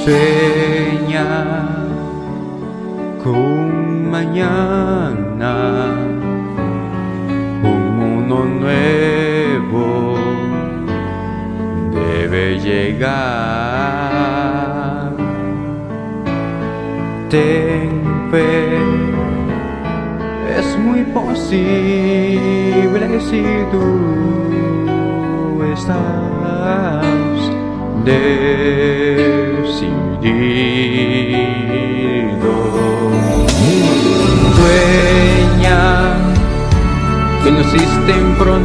Sueña con mañana, un mundo nuevo debe llegar. Ten fe, es muy posible si tú estás decidido. Sueña que no existen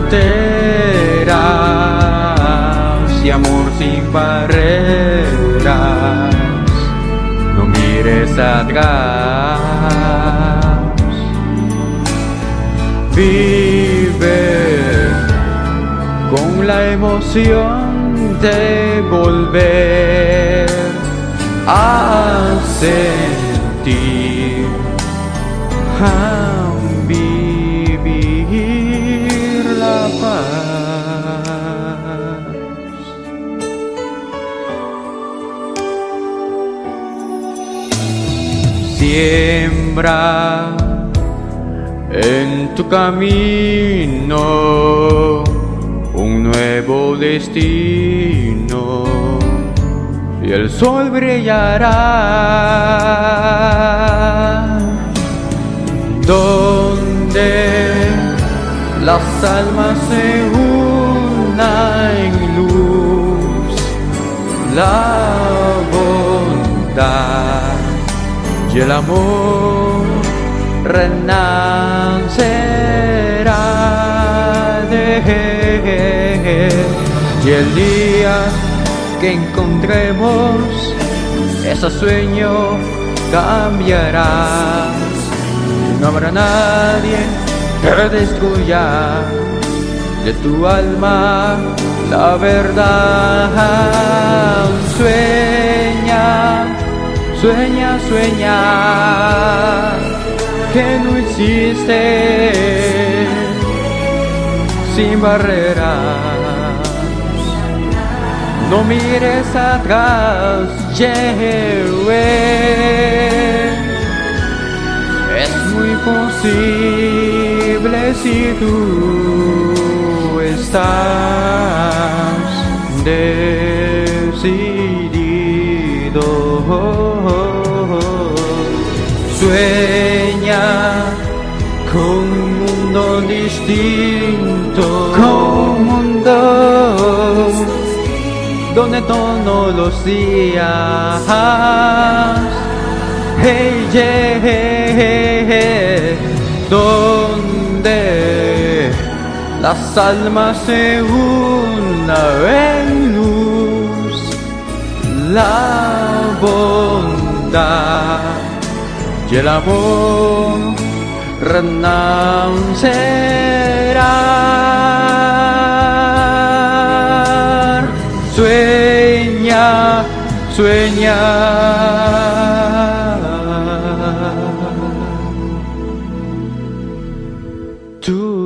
fronteras y amor sin barreras. No mires atrás, vive con la emoción de volver a sentir, a vivir la paz. Siembra en tu camino un nuevo destino y el sol brillará donde las almas se unan en luz. La bondad y el amor renacerá y el día que encontremos ese sueño cambiará. No habrá nadie que destruya de tu alma la verdad. Sueña, sueña, sueña que no existe sin barreras. No mires atrás, es muy posible si tú estás decidido. Sueña con un mundo distinto, con un mundo donde todos los días, hey, yeah, donde las almas se unan en luz. La bondad y el amor renacerá. Sueña, sueña. Tú